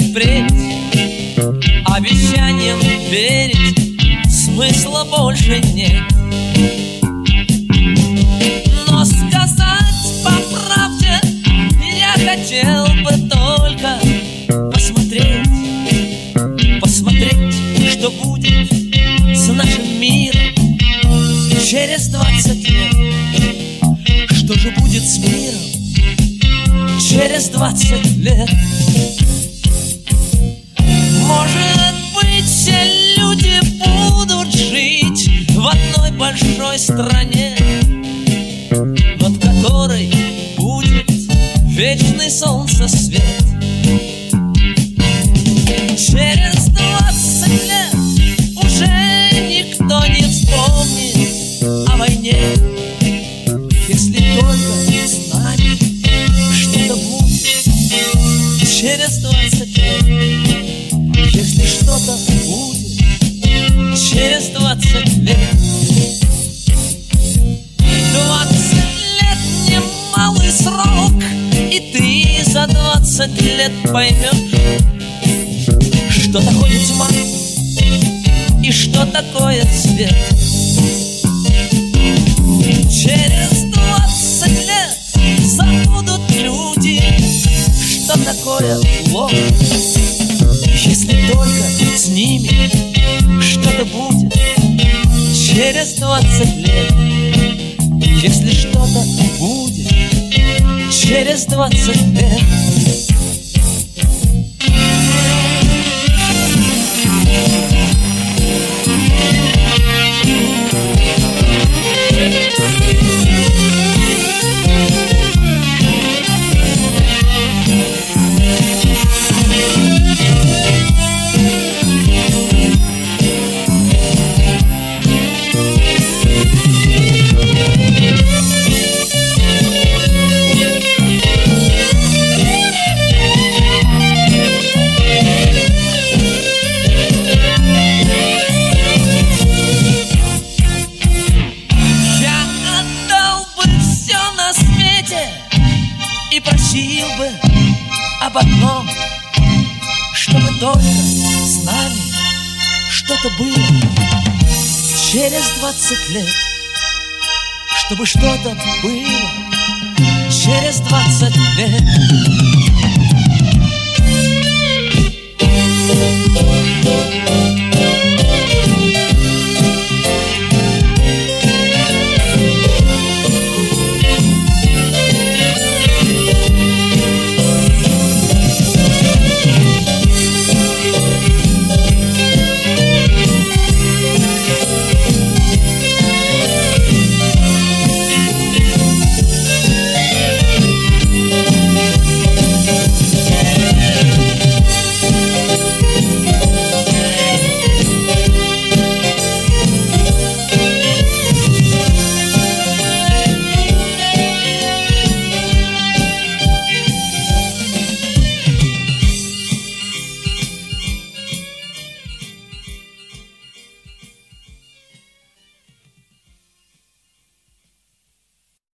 впредь обещаниям верить смысла больше нет. Но сказать по правде я хотел бы только посмотреть, что будет с нашим миром через 20 лет. Что же будет с миром через 20 лет? Может быть, все люди будут жить в одной большой стране, над которой будет вечный солнцесвет. Через 20 лет уже никто не вспомнит о войне, если только с нами что-то будет. Через 20 лет, если что-то будет, через 20 лет. 20 лет немалый срок, и ты за 20 лет поймешь, что такое тьма и что такое свет. Через 20 лет забудут люди, что такое ложь, если только с ними что-то будет. Через 20 лет, если что-то будет, через 20 лет. И просил бы об одном, чтобы только с нами что-то было через 20 лет, чтобы что-то было через 20 лет.